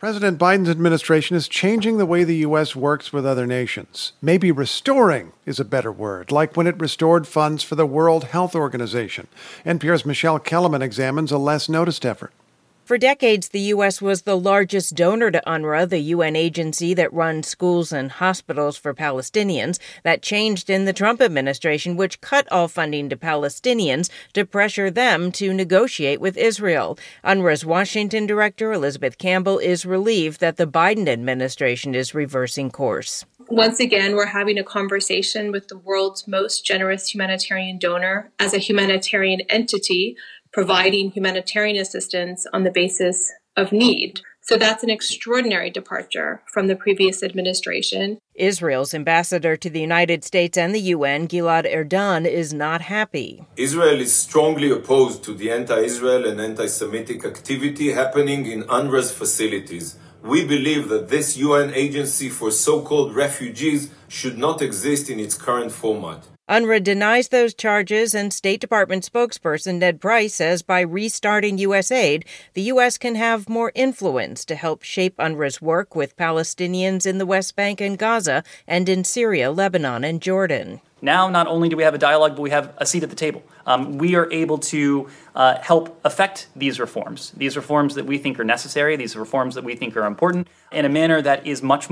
President Biden's administration is changing the way the U.S. works with other nations. Maybe restoring is a better word, like when it restored funds for the World Health Organization. NPR's Michelle Kellerman examines a less noticed effort. For decades, the U.S. was the largest donor to UNRWA, the UN agency that runs schools and hospitals for Palestinians. That changed in the Trump administration, which cut all funding to Palestinians to pressure them to negotiate with Israel. UNRWA's Washington director, Elizabeth Campbell, is relieved that the Biden administration is reversing course. Once again, we're having a conversation with the world's most generous humanitarian donor as a humanitarian entity, providing humanitarian assistance on the basis of need. So that's an extraordinary departure from the previous administration. Israel's ambassador to the United States and the UN, Gilad Erdan, is not happy. Israel is strongly opposed to the anti-Israel and anti-Semitic activity happening in UNRWA's facilities. We believe that this UN agency for so-called refugees should not exist in its current format. UNRWA denies those charges, and State Department spokesperson Ned Price says by restarting U.S. aid, the U.S. can have more influence to help shape UNRWA's work with Palestinians in the West Bank and Gaza and in Syria, Lebanon, and Jordan. Now, not only do we have a dialogue, but we have a seat at the table. We are able to help affect these reforms that we think are necessary, these reforms that we think are important, in a manner that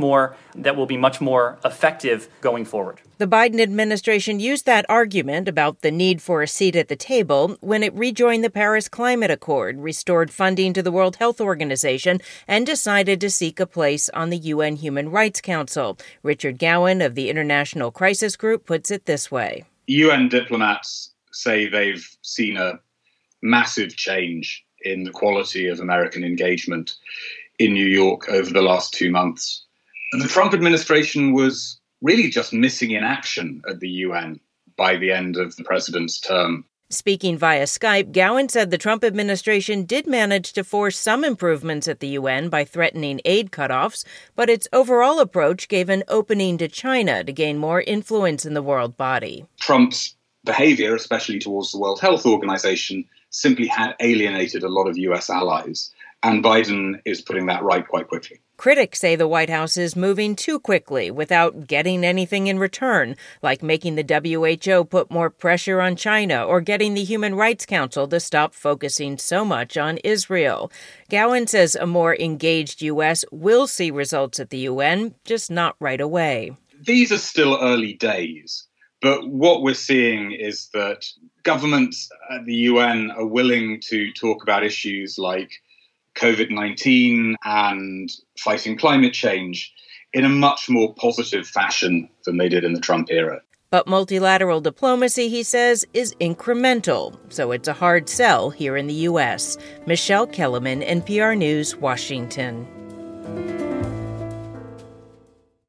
will be much more effective going forward. The Biden administration used that argument about the need for a seat at the table when it rejoined the Paris Climate Accord, restored funding to the World Health Organization, and decided to seek a place on the UN Human Rights Council. Richard Gowan of the International Crisis Group puts it this way. UN diplomats say they've seen a massive change in the quality of American engagement in New York over the last 2 months. And the Trump administration was really just missing in action at the UN by the end of the president's term. Speaking via Skype, Gowan said the Trump administration did manage to force some improvements at the UN by threatening aid cutoffs, but its overall approach gave an opening to China to gain more influence in the world body. Trump's behavior, especially towards the World Health Organization, simply had alienated a lot of U.S. allies, and Biden is putting that right quite quickly. Critics say the White House is moving too quickly without getting anything in return, like making the WHO put more pressure on China or getting the Human Rights Council to stop focusing so much on Israel. Gowan says a more engaged U.S. will see results at the UN, just not right away. These are still early days, but what we're seeing is that governments at the UN are willing to talk about issues like COVID-19 and fighting climate change in a much more positive fashion than they did in the Trump era. But multilateral diplomacy, he says, is incremental, so it's a hard sell here in the U.S. Michelle Kellerman, NPR News, Washington.